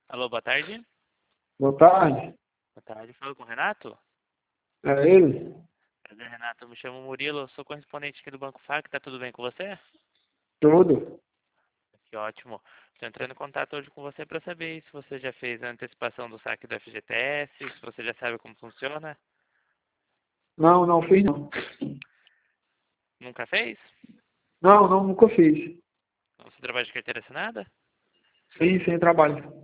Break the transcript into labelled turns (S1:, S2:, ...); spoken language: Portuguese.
S1: Alô, boa tarde.
S2: Boa tarde.
S1: Boa tarde, falo com o Renato?
S2: É ele?
S1: Prazer, Renato. Eu me chamo Murilo, sou correspondente aqui do Banco FAC. Tá tudo bem com você?
S2: Tudo?
S1: Que ótimo. Estou entrando em contato hoje com você para saber se você já fez a antecipação do saque do FGTS, se você já sabe como funciona.
S2: Não, não fiz não.
S1: Nunca fez?
S2: Não, nunca fiz.
S1: Você trabalha de carteira assinada?
S2: Sim, sem trabalho.